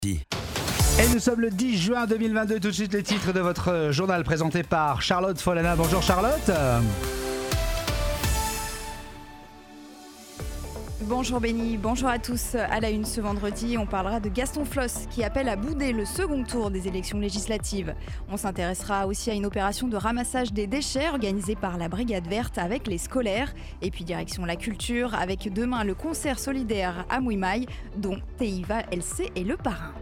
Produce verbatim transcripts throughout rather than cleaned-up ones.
Et nous sommes le dix juin deux mille vingt-deux, tout de suite les titres de votre journal présenté par Charlotte Folana. Bonjour Charlotte. Bonjour Benny, bonjour à tous. À la une ce vendredi, on parlera de Gaston Floss qui appelle à bouder le second tour des élections législatives. On s'intéressera aussi à une opération de ramassage des déchets organisée par la Brigade Verte avec les scolaires. Et puis direction la culture avec demain le concert solidaire à Mouimaï dont Teiva L C est le parrain.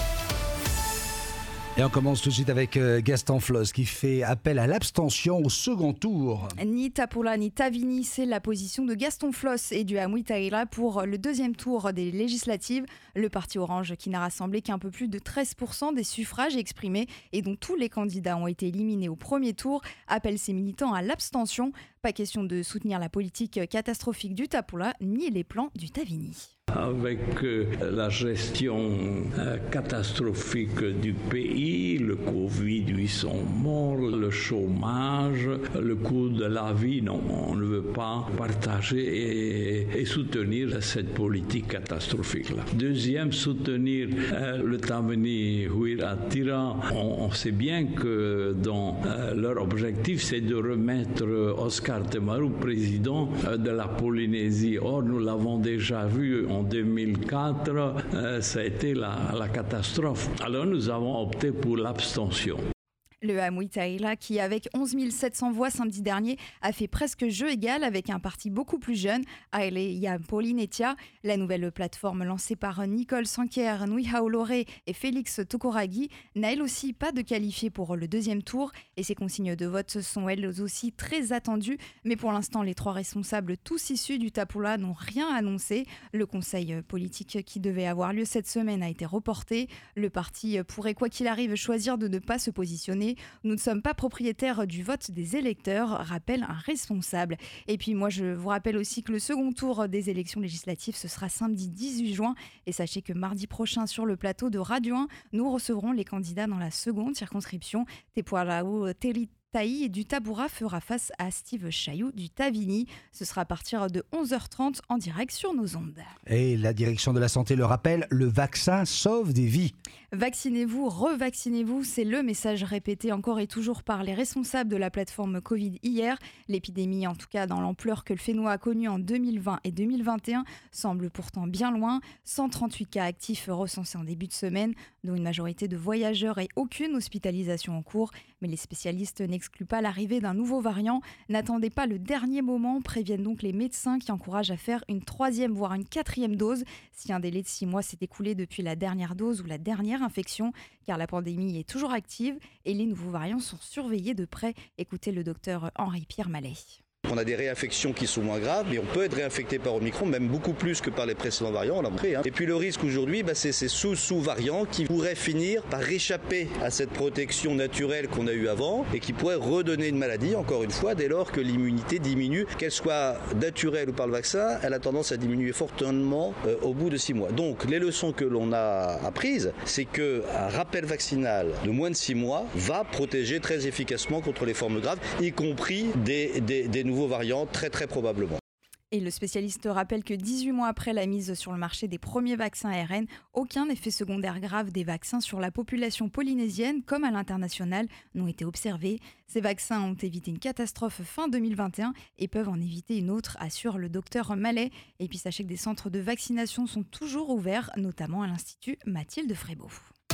Et on commence tout de suite avec Gaston Floss qui fait appel à l'abstention au second tour. Ni Tapoula ni Tavini, c'est la position de Gaston Floss et du Amouy Taïra pour le deuxième tour des législatives. Le parti Orange qui n'a rassemblé qu'un peu plus de treize pour cent des suffrages exprimés et dont tous les candidats ont été éliminés au premier tour appelle ses militants à l'abstention. Pas question de soutenir la politique catastrophique du Tapoula ni les plans du Tavini. Avec euh, la gestion euh, catastrophique du pays, le Covid, huit cents morts, le chômage, le coût de la vie, non, on ne veut pas partager et, et soutenir cette politique catastrophique-là. Deuxième, soutenir euh, le Tavini Huira-Tira. On, on sait bien que dans euh, leur objectif, c'est de remettre Oscar Temaru président euh, de la Polynésie. Or, nous l'avons déjà vu en En deux mille quatre, euh, ça a été la, la catastrophe. Alors nous avons opté pour l'abstention. Le Amouy Taïra, qui avec onze mille sept cents voix samedi dernier, a fait presque jeu égal avec un parti beaucoup plus jeune, Aile Ya Polinetia. La nouvelle plateforme lancée par Nicole Sanquer, Nui Haolore et Félix Tokoragi n'a elle aussi pas de qualifié pour le deuxième tour et ses consignes de vote sont elles aussi très attendues. Mais pour l'instant, les trois responsables, tous issus du Tapoula, n'ont rien annoncé. Le conseil politique qui devait avoir lieu cette semaine a été reporté. Le parti pourrait, quoi qu'il arrive, choisir de ne pas se positionner. Nous ne sommes pas propriétaires du vote des électeurs, rappelle un responsable. Et puis moi, je vous rappelle aussi que le second tour des élections législatives, ce sera samedi dix-huit juin. Et sachez que mardi prochain, sur le plateau de Radio un, nous recevrons les candidats dans la seconde circonscription. Tepualau Teri Taï du Taboura fera face à Steve Chailloux du Tavini. Ce sera à partir de onze heures trente en direct sur nos ondes. Et la direction de la santé le rappelle, le vaccin sauve des vies. Vaccinez-vous, revaccinez-vous, c'est le message répété encore et toujours par les responsables de la plateforme Covid hier. L'épidémie, en tout cas dans l'ampleur que le Fénois a connue en deux mille vingt et deux mille vingt et un, semble pourtant bien loin. cent trente-huit cas actifs recensés en début de semaine, dont une majorité de voyageurs et aucune hospitalisation en cours. Mais les spécialistes n'excluent pas l'arrivée d'un nouveau variant. N'attendez pas le dernier moment, préviennent donc les médecins qui encouragent à faire une troisième voire une quatrième dose si un délai de six mois s'est écoulé depuis la dernière dose ou la dernière infection, car la pandémie est toujours active et les nouveaux variants sont surveillés de près. Écoutez le docteur Henri-Pierre Mallet. On a des réinfections qui sont moins graves, mais on peut être réinfecté par Omicron, même beaucoup plus que par les précédents variants, on l'a montré. Hein. Et puis le risque aujourd'hui, bah, c'est ces sous-sous-variants qui pourraient finir par échapper à cette protection naturelle qu'on a eue avant et qui pourraient redonner une maladie, encore une fois, dès lors que l'immunité diminue, qu'elle soit naturelle ou par le vaccin, elle a tendance à diminuer fortement euh, au bout de six mois. Donc les leçons que l'on a apprises, c'est qu'un rappel vaccinal de moins de six mois va protéger très efficacement contre les formes graves, y compris des, des, des nouveaux variants, très très probablement. Et le spécialiste rappelle que dix-huit mois après la mise sur le marché des premiers vaccins A R N, aucun effet secondaire grave des vaccins sur la population polynésienne comme à l'international n'ont été observés. Ces vaccins ont évité une catastrophe fin deux mille vingt et un et peuvent en éviter une autre, assure le docteur Mallet. Et puis sachez que des centres de vaccination sont toujours ouverts, notamment à l'Institut Mathilde Frébeau.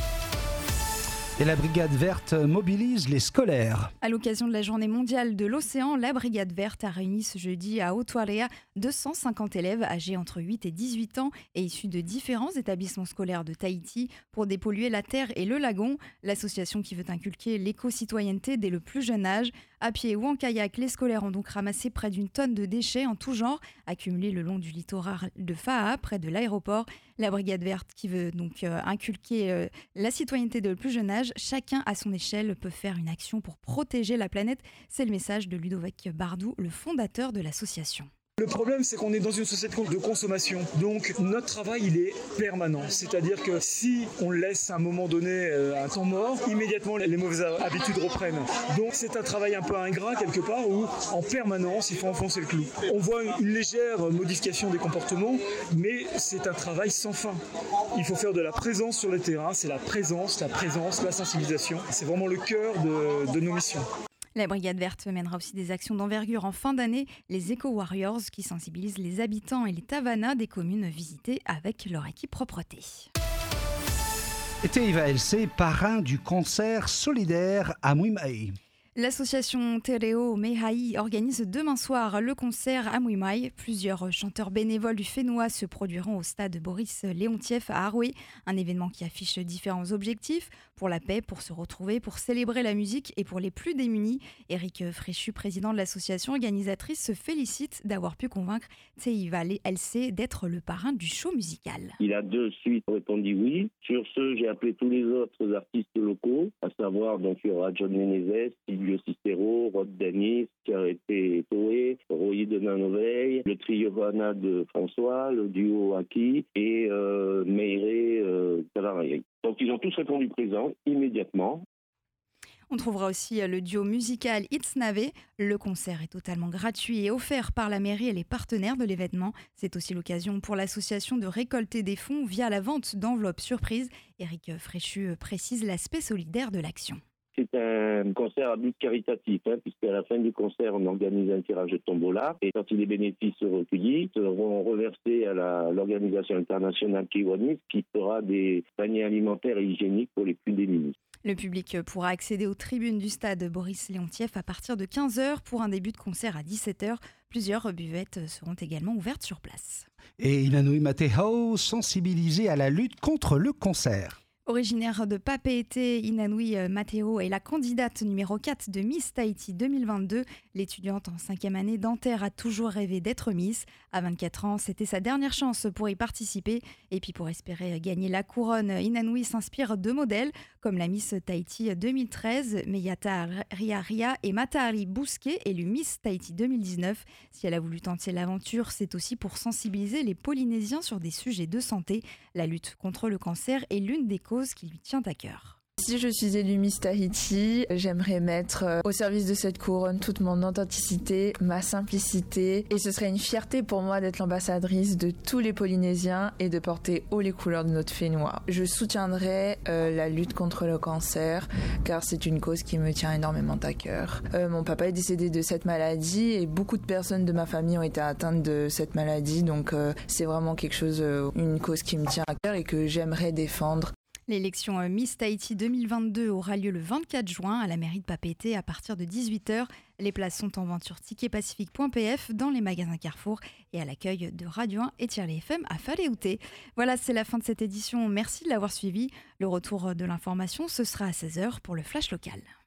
Et la Brigade Verte mobilise les scolaires. À l'occasion de la Journée mondiale de l'océan, la Brigade Verte a réuni ce jeudi à Otoarea deux cent cinquante élèves âgés entre huit et dix-huit ans et issus de différents établissements scolaires de Tahiti pour dépolluer la terre et le lagon. L'association qui veut inculquer l'éco-citoyenneté dès le plus jeune âge. À pied ou en kayak, les scolaires ont donc ramassé près d'une tonne de déchets en tout genre, accumulés le long du littoral de Fa'a, près de l'aéroport. La Brigade Verte qui veut donc euh, inculquer euh, la citoyenneté dès le plus jeune âge. Chacun à son échelle peut faire une action pour protéger la planète. C'est le message de Ludovic Bardou, le fondateur de l'association. Le problème, c'est qu'on est dans une société de consommation. Donc, notre travail, il est permanent. C'est-à-dire que si on laisse à un moment donné un temps mort, immédiatement, les mauvaises habitudes reprennent. Donc, c'est un travail un peu ingrat, quelque part, où, en permanence, il faut enfoncer le clou. On voit une légère modification des comportements, mais c'est un travail sans fin. Il faut faire de la présence sur le terrain. C'est la présence, la présence, la sensibilisation. C'est vraiment le cœur de, de nos missions. La Brigade Verte mènera aussi des actions d'envergure en fin d'année, les Eco Warriors qui sensibilisent les habitants et les tavannas des communes visitées avec leur équipe propreté. Teiva L C, parrain du concert solidaire à Mouimaï. L'association Tereo Mehai organise demain soir le concert à Mouimaï. Plusieurs chanteurs bénévoles du Fénois se produiront au stade Boris Léontieff à Arouet. Un événement qui affiche différents objectifs pour la paix, pour se retrouver, pour célébrer la musique et pour les plus démunis. Éric Fréchu, président de l'association organisatrice, se félicite d'avoir pu convaincre Teiva L C d'être le parrain du show musical. Il a de suite répondu oui. Sur ce, j'ai appelé tous les autres artistes locaux, à savoir donc il y aura John Menezes, Silvio Cicero, Rod Danis, Carrete Toé, Royer de Nanoveil, le trio Vana de François, le duo Aki et euh, Meire euh, Talarayé. Donc ils ont tous répondu présent immédiatement. On trouvera aussi le duo musical It's Navé. Le concert est totalement gratuit et offert par la mairie et les partenaires de l'événement. C'est aussi l'occasion pour l'association de récolter des fonds via la vente d'enveloppes surprises. Éric Fréchu précise l'aspect solidaire de l'action. C'est un concert à but caritatif, hein, puisqu'à la fin du concert, on organise un tirage de tombola. Et quand les bénéfices recueillis seront reversés à la, l'organisation internationale Kiwanis, qui fera des paniers alimentaires et hygiéniques pour les plus démunis. Le public pourra accéder aux tribunes du stade Boris Léontieff à partir de quinze heures pour un début de concert à dix-sept heures. Plusieurs buvettes seront également ouvertes sur place. Et Inanui Mateo, sensibilisé à la lutte contre le cancer. Originaire de Papeete, Inanui Mateo est la candidate numéro quatre de Miss Tahiti deux mille vingt-deux. L'étudiante en cinquième année dentaire a toujours rêvé d'être Miss. À vingt-quatre ans, c'était sa dernière chance pour y participer. Et puis pour espérer gagner la couronne, Inanui s'inspire de modèles comme la Miss Tahiti deux mille treize, Meyata Riaria et Matahari Bousquet, élue Miss Tahiti deux mille dix-neuf. Si elle a voulu tenter l'aventure, c'est aussi pour sensibiliser les Polynésiens sur des sujets de santé. La lutte contre le cancer est l'une des causes qui lui tient à cœur. Si je suis élue Miss Tahiti, j'aimerais mettre au service de cette couronne toute mon authenticité, ma simplicité. Et ce serait une fierté pour moi d'être l'ambassadrice de tous les Polynésiens et de porter haut les couleurs de notre Fénois. Je soutiendrai euh, la lutte contre le cancer, car c'est une cause qui me tient énormément à cœur. Euh, mon papa est décédé de cette maladie et beaucoup de personnes de ma famille ont été atteintes de cette maladie. Donc euh, c'est vraiment quelque chose, euh, une cause qui me tient à cœur et que j'aimerais défendre. L'élection Miss Tahiti deux mille vingt-deux aura lieu le vingt-quatre juin à la mairie de Papeete à partir de dix-huit heures. Les places sont en vente sur ticket pacifique point p f, dans les magasins Carrefour et à l'accueil de Radio un et Tirlé F M à Faleouté. Voilà, c'est la fin de cette édition. Merci de l'avoir suivi. Le retour de l'information, ce sera à seize heures pour le Flash Local.